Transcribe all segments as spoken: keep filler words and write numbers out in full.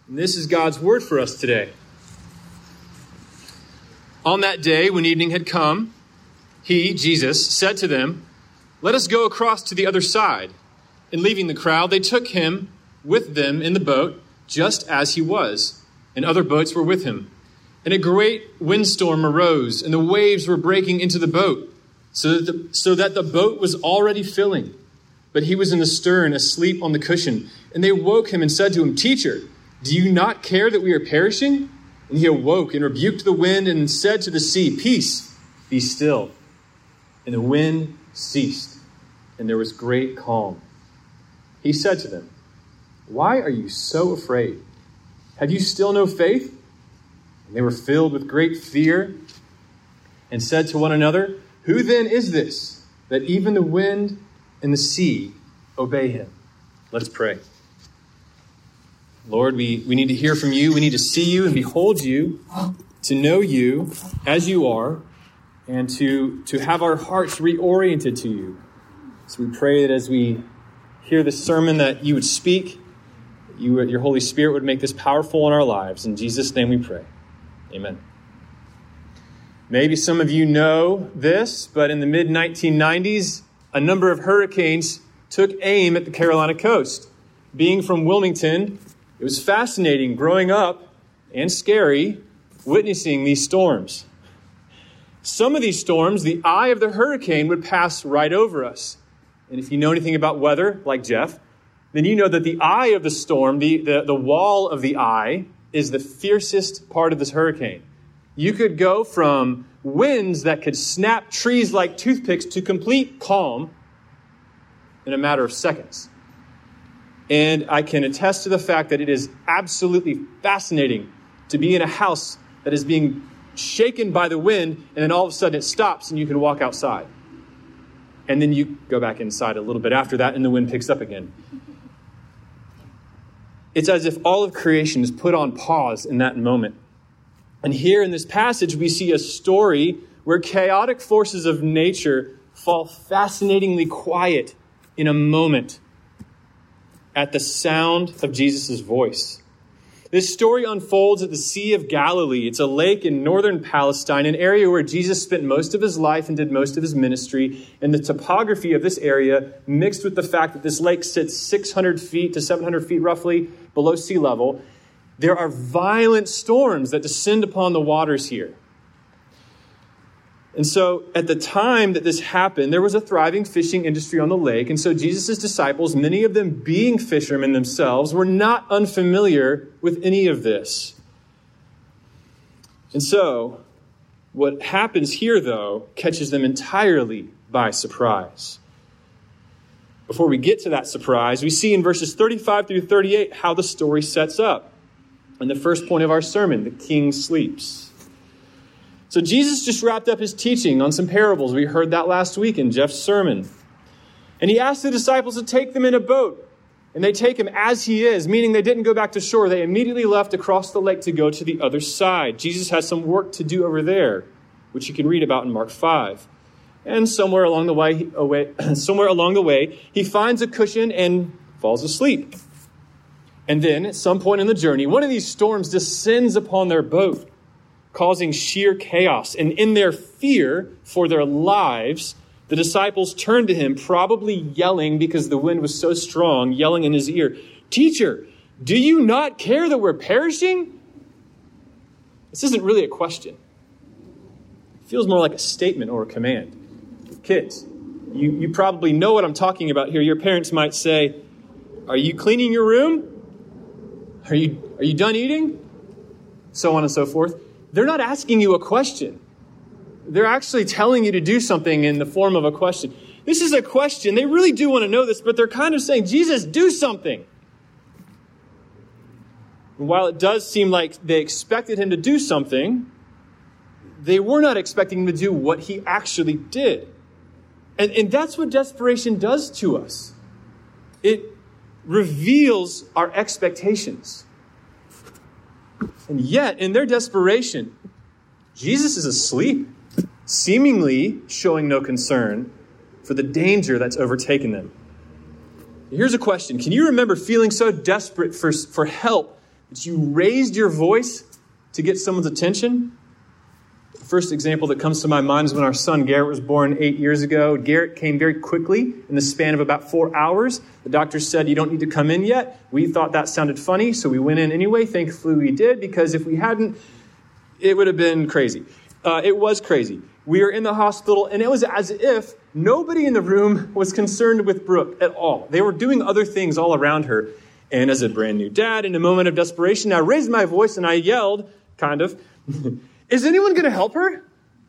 And this is God's word for us today. On that day, when evening had come, he, Jesus, said to them, "Let us go across to the other side." And leaving the crowd, they took him with them in the boat, just as he was, and other boats were with him. And a great windstorm arose, and the waves were breaking into the boat, so that the, so that the boat was already filling. But he was in the stern, asleep on the cushion. And they woke him and said to him, "Teacher, do you not care that we are perishing?" And he awoke and rebuked the wind and said to the sea, "Peace, be still." And the wind ceased, and there was great calm. He said to them, "Why are you so afraid? Have you still no faith?" And they were filled with great fear and said to one another, "Who then is this, that even the wind and the sea obey him?" Let's pray. Lord, we, we need to hear from you. We need to see you and behold you, to know you as you are, and to, to have our hearts reoriented to you. So we pray that as we hear this sermon, that you would speak, you, your Holy Spirit would make this powerful in our lives. In Jesus' name we pray. Amen. Maybe some of you know this, but in the mid nineteen nineties, a number of hurricanes took aim at the Carolina coast. Being from Wilmington, it was fascinating growing up and scary witnessing these storms. Some of these storms, the eye of the hurricane would pass right over us. And if you know anything about weather, like Jeff, then you know that the eye of the storm, the, the, the wall of the eye, is the fiercest part of this hurricane. You could go from winds that could snap trees like toothpicks to complete calm in a matter of seconds. And I can attest to the fact that it is absolutely fascinating to be in a house that is being shaken by the wind, and then all of a sudden it stops and you can walk outside. And then you go back inside a little bit after that and the wind picks up again. It's as if all of creation is put on pause in that moment. And here in this passage, we see a story where chaotic forces of nature fall fascinatingly quiet in a moment at the sound of Jesus' voice. This story unfolds at the Sea of Galilee. It's a lake in northern Palestine, an area where Jesus spent most of his life and did most of his ministry. And the topography of this area, mixed with the fact that this lake sits six hundred feet to seven hundred feet roughly below sea level, there are violent storms that descend upon the waters here. And so at the time that this happened, there was a thriving fishing industry on the lake. And so Jesus' disciples, many of them being fishermen themselves, were not unfamiliar with any of this. And so what happens here, though, catches them entirely by surprise. Before we get to that surprise, we see in verses thirty-five through thirty-eight how the story sets up. And the first point of our sermon, the king sleeps. So Jesus just wrapped up his teaching on some parables. We heard that last week in Jeff's sermon. And he asked the disciples to take them in a boat. And they take him as he is, meaning they didn't go back to shore. They immediately left across the lake to go to the other side. Jesus has some work to do over there, which you can read about in Mark five. And somewhere along the way, away, somewhere along the way, he finds a cushion and falls asleep. And then at some point in the journey, one of these storms descends upon their boat, causing sheer chaos. And in their fear for their lives, the disciples turned to him, probably yelling because the wind was so strong, yelling in his ear, "Teacher, do you not care that we're perishing?" This isn't really a question. It feels more like a statement or a command. Kids, you, you probably know what I'm talking about here. Your parents might say, "Are you cleaning your room? Are you, are you done eating?" So on and so forth. They're not asking you a question. They're actually telling you to do something in the form of a question. This is a question. They really do want to know this, but they're kind of saying, "Jesus, do something." And while it does seem like they expected him to do something, they were not expecting him to do what he actually did. And, and that's what desperation does to us. It reveals our expectations. And yet, in their desperation, Jesus is asleep, seemingly showing no concern for the danger that's overtaken them. Here's a question. Can you remember feeling so desperate for, for help that you raised your voice to get someone's attention? The first example that comes to my mind is when our son Garrett was born eight years ago. Garrett came very quickly in the span of about four hours. The doctor said, you don't need to come in yet. We thought that sounded funny, so we went in anyway. Thankfully we did, because if we hadn't, it would have been crazy. Uh, it was crazy. We were in the hospital, and it was as if nobody in the room was concerned with Brooke at all. They were doing other things all around her. And as a brand new dad, in a moment of desperation, I raised my voice and I yelled, kind of, is anyone going to help her?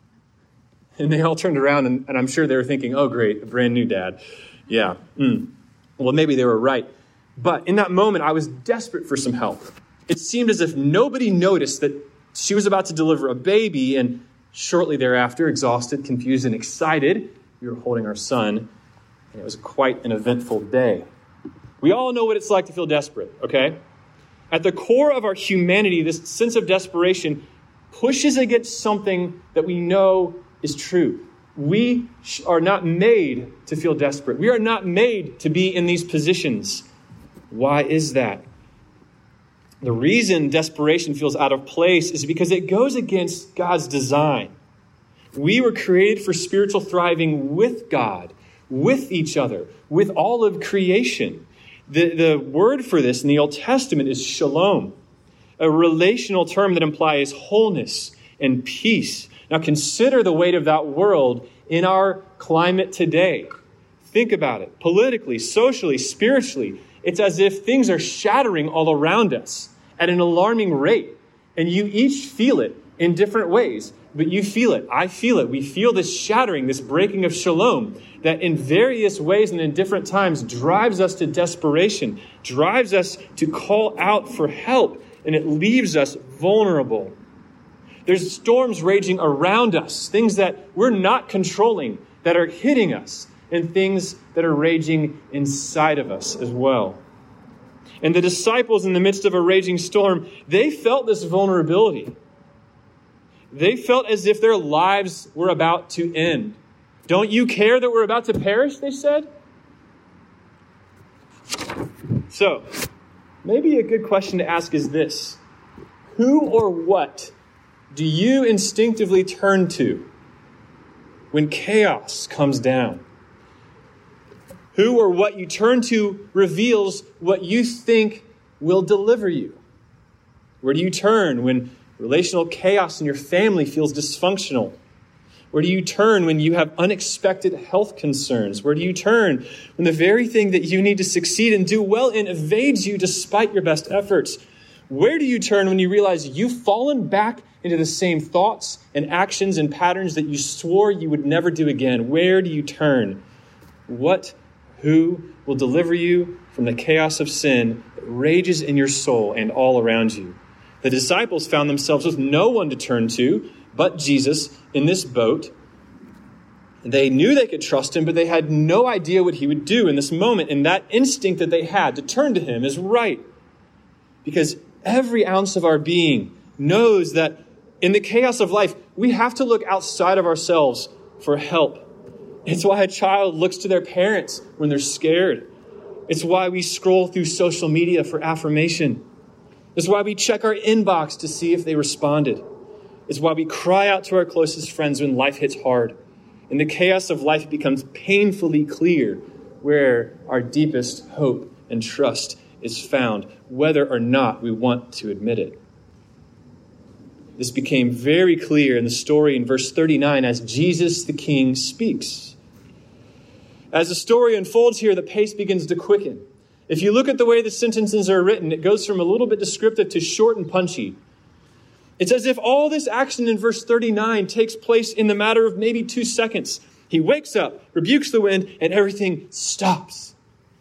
And they all turned around, and, and I'm sure they were thinking, oh, great, a brand new dad. Yeah. Mm. Well, maybe they were right. But in that moment, I was desperate for some help. It seemed as if nobody noticed that she was about to deliver a baby, and shortly thereafter, exhausted, confused, and excited, we were holding our son, and it was quite an eventful day. We all know what it's like to feel desperate, okay? At the core of our humanity, this sense of desperation pushes against something that we know is true. We are not made to feel desperate. We are not made to be in these positions. Why is that? The reason desperation feels out of place is because it goes against God's design. We were created for spiritual thriving with God, with each other, with all of creation. The, the word for this in the Old Testament is shalom, a relational term that implies wholeness and peace. Now consider the weight of that world in our climate today. Think about it. Politically, socially, spiritually, it's as if things are shattering all around us at an alarming rate. And you each feel it in different ways. But you feel it. I feel it. We feel this shattering, this breaking of shalom that in various ways and in different times drives us to desperation, drives us to call out for help, and it leaves us vulnerable. There's storms raging around us, things that we're not controlling, that are hitting us, and things that are raging inside of us as well. And the disciples, in the midst of a raging storm, they felt this vulnerability. They felt as if their lives were about to end. Don't you care that we're about to perish, they said? So, maybe a good question to ask is this. Who or what do you instinctively turn to when chaos comes down? Who or what you turn to reveals what you think will deliver you. Where do you turn when relational chaos in your family feels dysfunctional? Where do you turn when you have unexpected health concerns? Where do you turn when the very thing that you need to succeed and do well in evades you despite your best efforts? Where do you turn when you realize you've fallen back into the same thoughts and actions and patterns that you swore you would never do again? Where do you turn? What, who will deliver you from the chaos of sin that rages in your soul and all around you? The disciples found themselves with no one to turn to but Jesus in this boat. They knew they could trust him, but they had no idea what he would do in this moment. And that instinct that they had to turn to him is right. Because every ounce of our being knows that in the chaos of life, we have to look outside of ourselves for help. It's why a child looks to their parents when they're scared. It's why we scroll through social media for affirmation. It's why we check our inbox to see if they responded. It's why we cry out to our closest friends when life hits hard. In the chaos of life, it becomes painfully clear where our deepest hope and trust is found, whether or not we want to admit it. This became very clear in the story in verse thirty-nine as Jesus the King speaks. As the story unfolds here, the pace begins to quicken. If you look at the way the sentences are written, it goes from a little bit descriptive to short and punchy. It's as if all this action in verse thirty-nine takes place in the matter of maybe two seconds. He wakes up, rebukes the wind, and everything stops.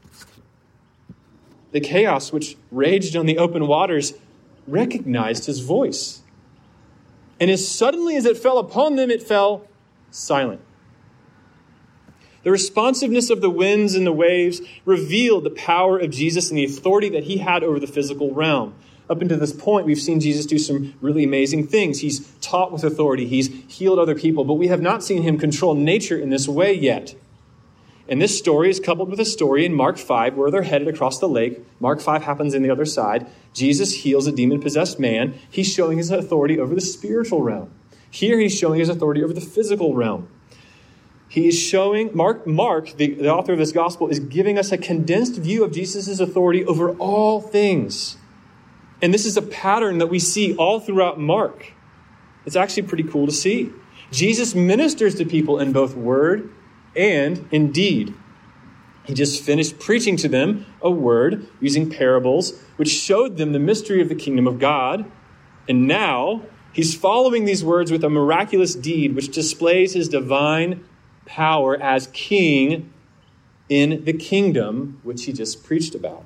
The chaos which raged on the open waters recognized his voice. And as suddenly as it fell upon them, it fell silent. The responsiveness of the winds and the waves revealed the power of Jesus and the authority that he had over the physical realm. Up until this point, we've seen Jesus do some really amazing things. He's taught with authority. He's healed other people. But we have not seen him control nature in this way yet. And this story is coupled with a story in Mark five where they're headed across the lake. Mark five happens in the other side. Jesus heals a demon-possessed man. He's showing his authority over the spiritual realm. Here he's showing his authority over the physical realm. He is showing, Mark, Mark the, the author of this gospel, is giving us a condensed view of Jesus' authority over all things. And this is a pattern that we see all throughout Mark. It's actually pretty cool to see. Jesus ministers to people in both word and in deed. He just finished preaching to them a word using parables, which showed them the mystery of the kingdom of God. And now he's following these words with a miraculous deed, which displays his divine power as king in the kingdom, which he just preached about.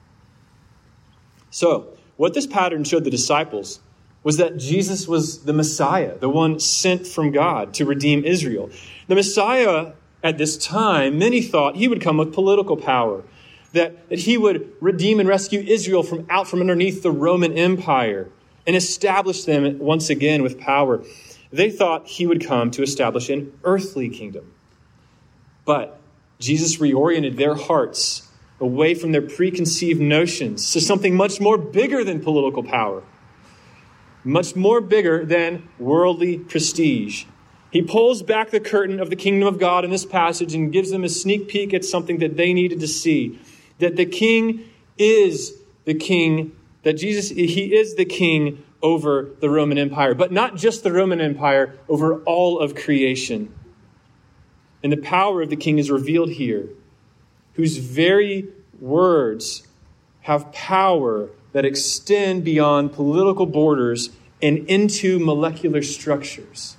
So, what this pattern showed the disciples was that Jesus was the Messiah, the one sent from God to redeem Israel. The Messiah, at this time, many thought he would come with political power, that, that he would redeem and rescue Israel from out from underneath the Roman Empire and establish them once again with power. They thought he would come to establish an earthly kingdom. But Jesus reoriented their hearts away from their preconceived notions to something much more bigger than political power, much more bigger than worldly prestige. He pulls back the curtain of the kingdom of God in this passage and gives them a sneak peek at something that they needed to see, that the king is the king, that Jesus, he is the king over the Roman Empire, but not just the Roman Empire, over all of creation. And the power of the king is revealed here, whose very words have power that extend beyond political borders and into molecular structures.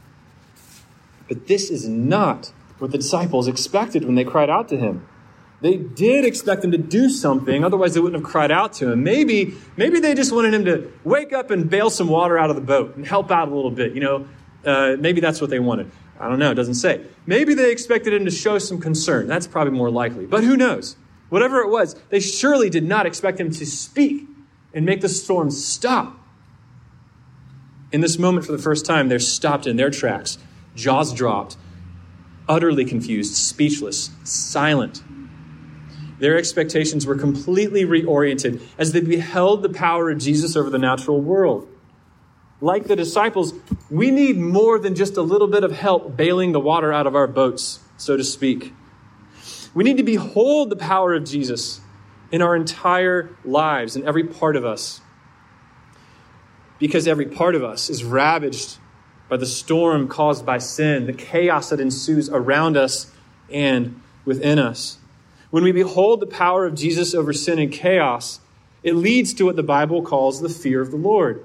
But this is not what the disciples expected when they cried out to him. They did expect him to do something, otherwise they wouldn't have cried out to him. Maybe, maybe they just wanted him to wake up and bail some water out of the boat and help out a little bit. You know, uh, maybe that's what they wanted. I don't know, it doesn't say. Maybe they expected him to show some concern. That's probably more likely. But who knows? Whatever it was, they surely did not expect him to speak and make the storm stop. In this moment, for the first time, they're stopped in their tracks, jaws dropped, utterly confused, speechless, silent. Their expectations were completely reoriented as they beheld the power of Jesus over the natural world. Like the disciples, we need more than just a little bit of help bailing the water out of our boats, so to speak. We need to behold the power of Jesus in our entire lives, in every part of us. Because every part of us is ravaged by the storm caused by sin, the chaos that ensues around us and within us. When we behold the power of Jesus over sin and chaos, it leads to what the Bible calls the fear of the Lord.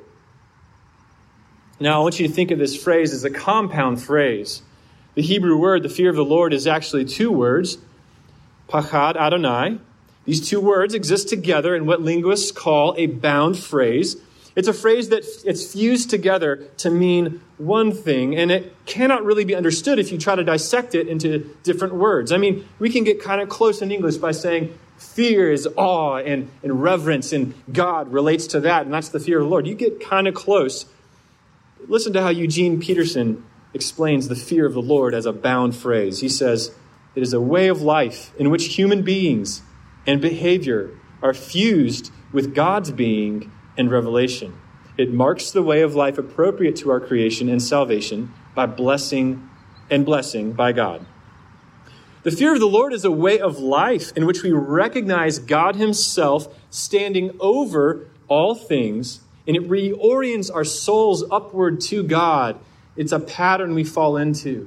Now, I want you to think of this phrase as a compound phrase. The Hebrew word, the fear of the Lord, is actually two words, pachad Adonai. These two words exist together in what linguists call a bound phrase. It's a phrase that it's fused together to mean one thing, and it cannot really be understood if you try to dissect it into different words. I mean, we can get kind of close in English by saying fear is awe and, and reverence, and God relates to that, and that's the fear of the Lord. You get kind of close. Listen to how Eugene Peterson explains the fear of the Lord as a bound phrase. He says, it is a way of life in which human beings and behavior are fused with God's being and revelation. It marks the way of life appropriate to our creation and salvation by blessing and blessing by God. The fear of the Lord is a way of life in which we recognize God himself standing over all things, and it reorients our souls upward to God. It's a pattern we fall into.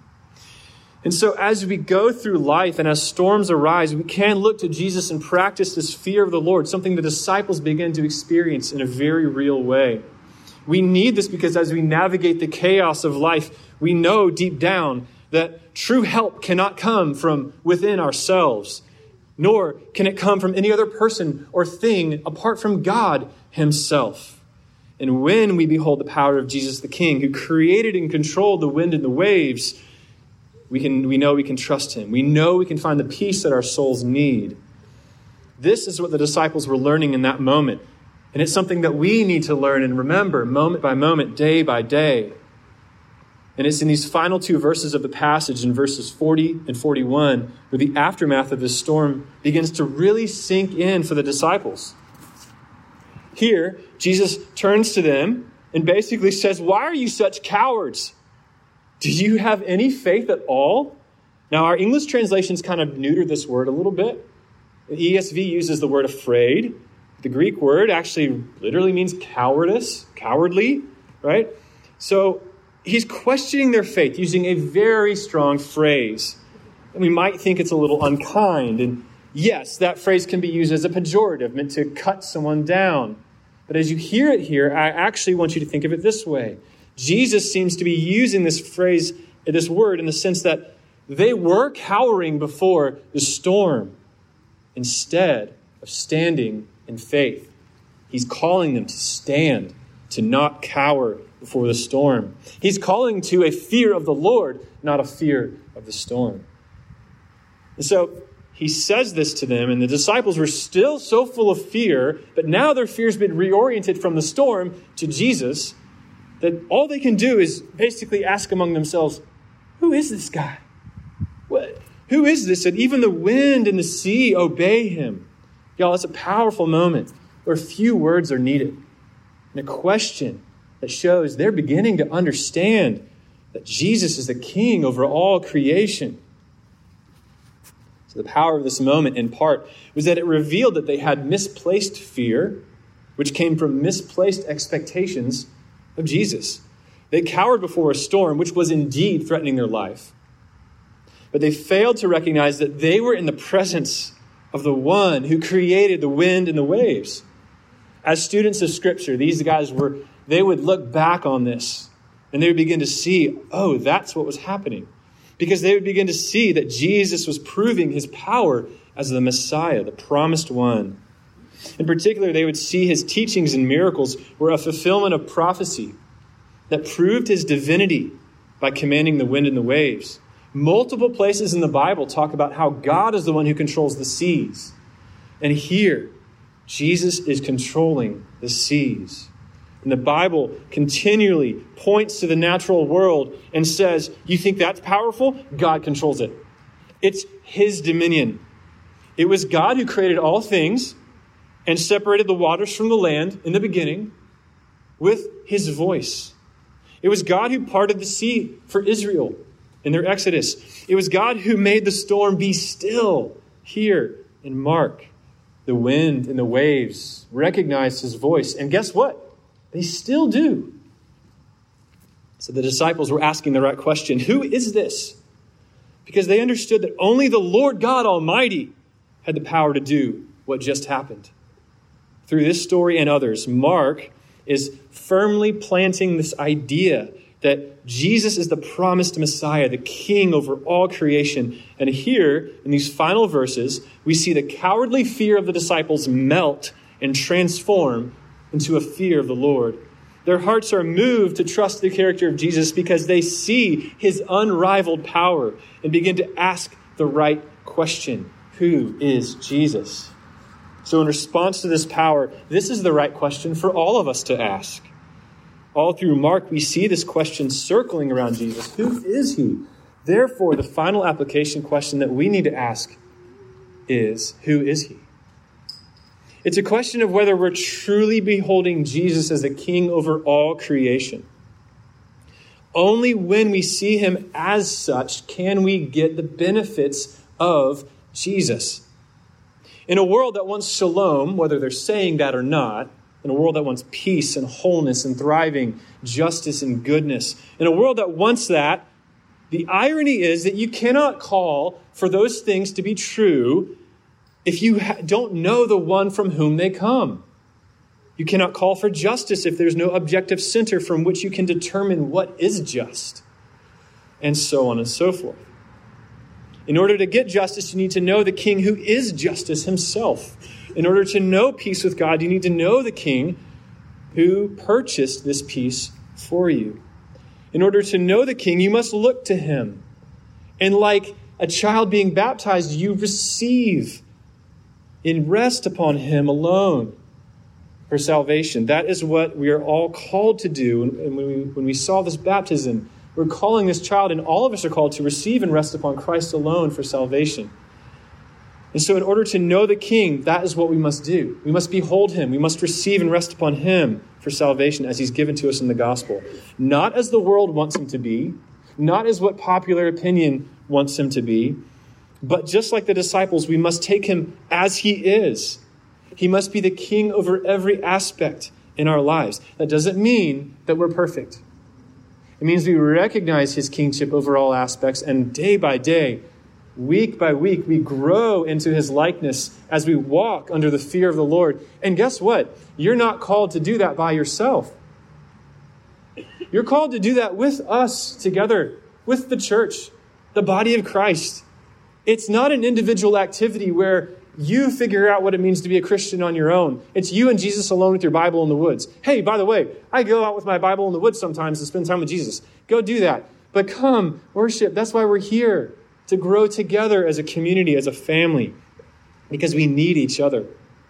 And so as we go through life and as storms arise, we can look to Jesus and practice this fear of the Lord, something the disciples begin to experience in a very real way. We need this because as we navigate the chaos of life, we know deep down that true help cannot come from within ourselves, nor can it come from any other person or thing apart from God himself. And when we behold the power of Jesus the King, who created and controlled the wind and the waves, we can we know we can trust him. We know we can find the peace that our souls need. This is what the disciples were learning in that moment. And it's something that we need to learn and remember moment by moment, day by day. And it's in these final two verses of the passage, in verses forty and forty-one, where the aftermath of this storm begins to really sink in for the disciples. Here, Jesus turns to them and basically says, "Why are you such cowards? Do you have any faith at all?" Now, our English translations kind of neuter this word a little bit. The E S V uses the word afraid. The Greek word actually literally means cowardice, cowardly, right? So he's questioning their faith using a very strong phrase. And we might think it's a little unkind. And yes, that phrase can be used as a pejorative, meant to cut someone down. But as you hear it here, I actually want you to think of it this way. Jesus seems to be using this phrase, this word, in the sense that they were cowering before the storm instead of standing in faith. He's calling them to stand, to not cower before the storm. He's calling to a fear of the Lord, not a fear of the storm. And so he says this to them, and the disciples were still so full of fear, but now their fear's been reoriented from the storm to Jesus, that all they can do is basically ask among themselves, who is this guy? What? Who is this? And even the wind and the sea obey him. Y'all, it's a powerful moment where few words are needed. And a question that shows they're beginning to understand that Jesus is the king over all creation. So the power of this moment, in part, was that it revealed that they had misplaced fear, which came from misplaced expectations of Jesus. They cowered before a storm, which was indeed threatening their life. But they failed to recognize that they were in the presence of the one who created the wind and the waves. As students of Scripture, these guys were, they would look back on this and they would begin to see, oh, that's what was happening. Because they would begin to see that Jesus was proving his power as the Messiah, the promised one. In particular, they would see his teachings and miracles were a fulfillment of prophecy that proved his divinity by commanding the wind and the waves. Multiple places in the Bible talk about how God is the one who controls the seas. And here, Jesus is controlling the seas. And the Bible continually points to the natural world and says, you think that's powerful? God controls it. It's his dominion. It was God who created all things and separated the waters from the land in the beginning with his voice. It was God who parted the sea for Israel in their Exodus. It was God who made the storm be still here in Mark. The wind and the waves recognized his voice. And guess what? They still do. So the disciples were asking the right question. Who is this? Because they understood that only the Lord God Almighty had the power to do what just happened. Through this story and others, Mark is firmly planting this idea that Jesus is the promised Messiah, the king over all creation. And here, in these final verses, we see the cowardly fear of the disciples melt and transform into a fear of the Lord. Their hearts are moved to trust the character of Jesus because they see his unrivaled power and begin to ask the right question. Who is Jesus? So in response to this power, this is the right question for all of us to ask. All through Mark, we see this question circling around Jesus. Who is he? Therefore, the final application question that we need to ask is, who is he? It's a question of whether we're truly beholding Jesus as the king over all creation. Only when we see him as such can we get the benefits of Jesus. In a world that wants shalom, whether they're saying that or not, in a world that wants peace and wholeness and thriving, justice and goodness, in a world that wants that, the irony is that you cannot call for those things to be true if you ha- don't know the one from whom they come. You cannot call for justice if there's no objective center from which you can determine what is just, and so on and so forth. In order to get justice, you need to know the king who is justice himself. In order to know peace with God, you need to know the king who purchased this peace for you. In order to know the king, you must look to him. And like a child being baptized, you receive and rest upon him alone for salvation. That is what we are all called to do. And when we, when we saw this baptism, We're calling this child, and all of us are called to receive and rest upon Christ alone for salvation. And so in order to know the King, that is what we must do. We must behold him. We must receive and rest upon him for salvation as he's given to us in the gospel. Not as the world wants him to be, not as what popular opinion wants him to be, but just like the disciples, we must take him as he is. He must be the King over every aspect in our lives. That doesn't mean that we're perfect. It means we recognize his kingship over all aspects, and day by day, week by week, we grow into his likeness as we walk under the fear of the Lord. And guess what? You're not called to do that by yourself. You're called to do that with us together, with the church, the body of Christ. It's not an individual activity where you figure out what it means to be a Christian on your own. It's you and Jesus alone with your Bible in the woods. Hey, by the way, I go out with my Bible in the woods sometimes to spend time with Jesus. Go do that. But come, worship. That's why we're here, to grow together as a community, as a family, because we need each other.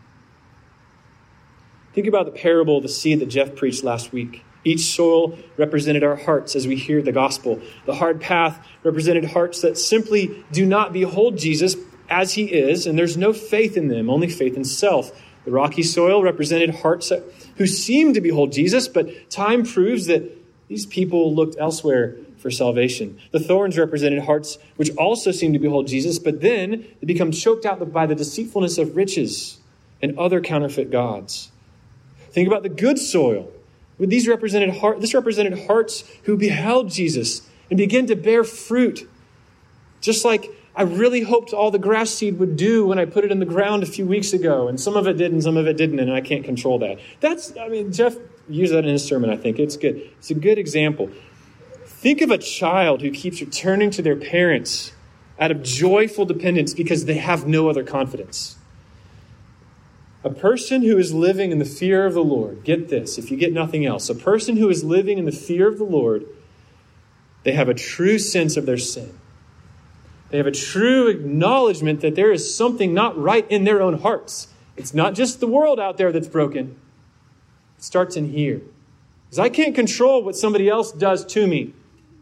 Think about the parable of the seed that Jeff preached last week. Each soil represented our hearts as we hear the gospel. The hard path represented hearts that simply do not behold Jesus as he is, and there's no faith in them, only faith in self. The rocky soil represented hearts that, who seemed to behold Jesus, but time proves that these people looked elsewhere for salvation. The thorns represented hearts which also seemed to behold Jesus, but then they become choked out by the deceitfulness of riches and other counterfeit gods. Think about the good soil. These represented heart, this represented hearts who beheld Jesus and began to bear fruit, just like I really hoped all the grass seed would do when I put it in the ground a few weeks ago. And some of it did and some of it didn't, and I can't control that. That's, I mean, Jeff used that in his sermon, I think. It's good. It's a good example. Think of a child who keeps returning to their parents out of joyful dependence because they have no other confidence. A person who is living in the fear of the Lord, get this, if you get nothing else, a person who is living in the fear of the Lord, they have a true sense of their sin. They have a true acknowledgement that there is something not right in their own hearts. It's not just the world out there that's broken. It starts in here. Because I can't control what somebody else does to me.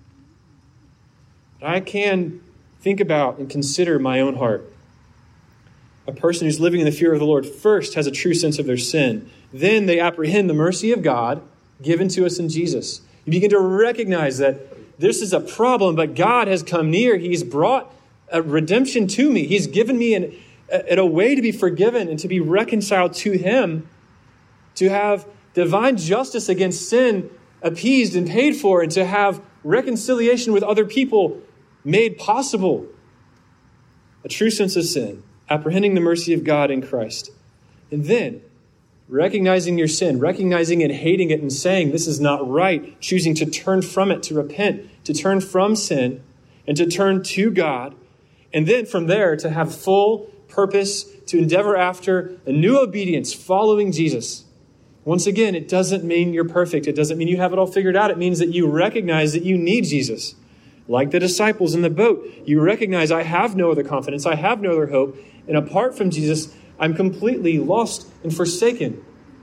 But I can think about and consider my own heart. A person who's living in the fear of the Lord first has a true sense of their sin. Then they apprehend the mercy of God given to us in Jesus. You begin to recognize that this is a problem, but God has come near. He's brought a redemption to me. He's given me an, a, a way to be forgiven and to be reconciled to him, to have divine justice against sin appeased and paid for, and to have reconciliation with other people made possible. A true sense of sin, apprehending the mercy of God in Christ. And then recognizing your sin, recognizing and hating it and saying this is not right, choosing to turn from it, to repent, to turn from sin and to turn to God. And then from there to have full purpose to endeavor after a new obedience, following Jesus. Once again, it doesn't mean you're perfect. It doesn't mean you have it all figured out. It means that you recognize that you need Jesus. Like the disciples in the boat, you recognize I have no other confidence. I have no other hope. And apart from Jesus, I'm completely lost and forsaken.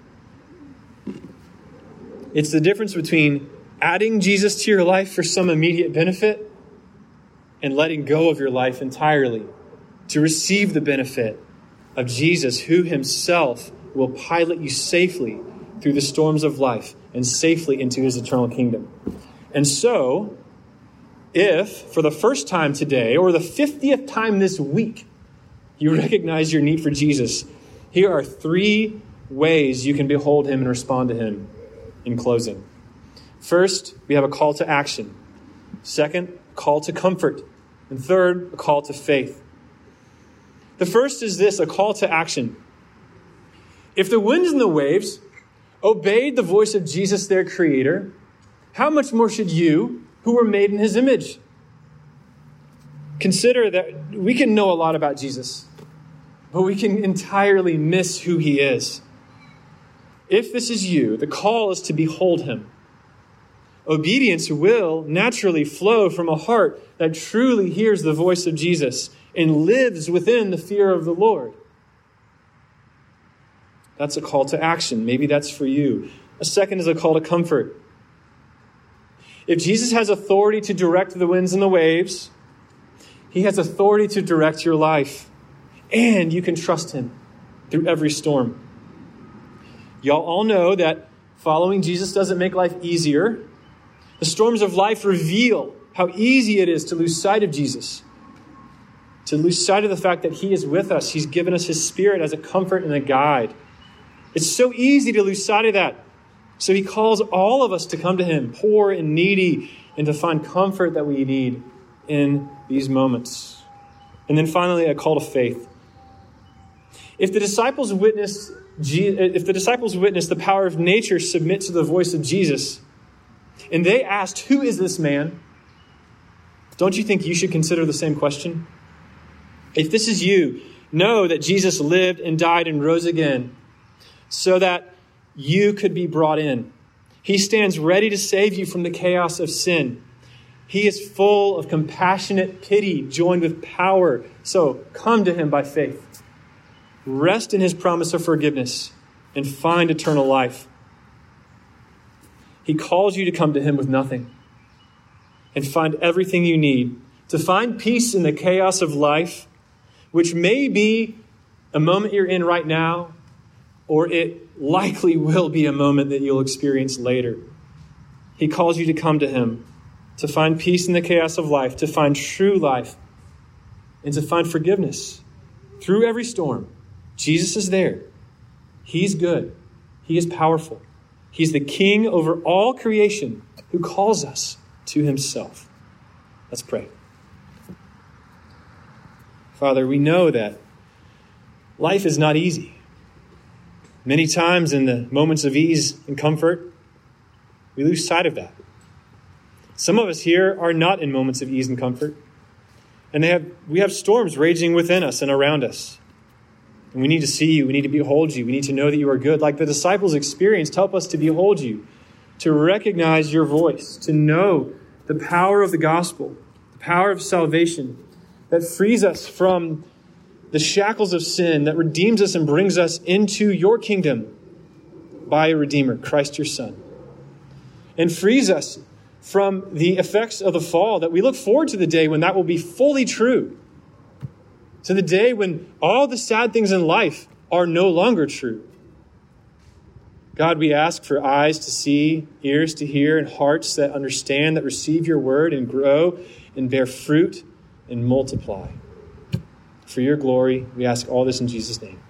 It's the difference between adding Jesus to your life for some immediate benefit and letting go of your life entirely to receive the benefit of Jesus, who himself will pilot you safely through the storms of life and safely into his eternal kingdom. And so, if for the first time today or the fiftieth time this week, you recognize your need for Jesus, here are three ways you can behold him and respond to him in closing. First, we have a call to action. Second, a call to comfort. And third, a call to faith. The first is this, a call to action. If the winds and the waves obeyed the voice of Jesus, their creator, how much more should you, who were made in his image? Consider that we can know a lot about Jesus, but we can entirely miss who he is. If this is you, the call is to behold him. Obedience will naturally flow from a heart that truly hears the voice of Jesus and lives within the fear of the Lord. That's a call to action. Maybe that's for you. A second is a call to comfort. If Jesus has authority to direct the winds and the waves, he has authority to direct your life. And you can trust him through every storm. Y'all all know that following Jesus doesn't make life easier. The storms of life reveal how easy it is to lose sight of Jesus, to lose sight of the fact that he is with us. He's given us his Spirit as a comfort and a guide. It's so easy to lose sight of that. So he calls all of us to come to him, poor and needy, and to find comfort that we need in these moments. And then finally, a call to faith. If the disciples witnessed, if the disciples witnessed the power of nature submit to the voice of Jesus, and they asked, "Who is this man?" Don't you think you should consider the same question? If this is you, know that Jesus lived and died and rose again so that you could be brought in. He stands ready to save you from the chaos of sin. He is full of compassionate pity joined with power. So come to him by faith. Rest in his promise of forgiveness and find eternal life. He calls you to come to him with nothing and find everything you need to find peace in the chaos of life, which may be a moment you're in right now, or it likely will be a moment that you'll experience later. He calls you to come to him, to find peace in the chaos of life, to find true life, and to find forgiveness. Through every storm, Jesus is there. He's good. He is powerful. He's the king over all creation who calls us to himself. Let's pray. Father, we know that life is not easy. Many times in the moments of ease and comfort, we lose sight of that. Some of us here are not in moments of ease and comfort. And they have we have storms raging within us and around us. And we need to see you. We need to behold you. We need to know that you are good. Like the disciples experienced, help us to behold you, to recognize your voice, to know the power of the gospel, the power of salvation that frees us from the shackles of sin, that redeems us and brings us into your kingdom by a Redeemer, Christ your Son, and frees us from the effects of the fall, that we look forward to the day when that will be fully true, to the day when all the sad things in life are no longer true. God, we ask for eyes to see, ears to hear, and hearts that understand, that receive your word and grow and bear fruit and multiply. For your glory, we ask all this in Jesus' name.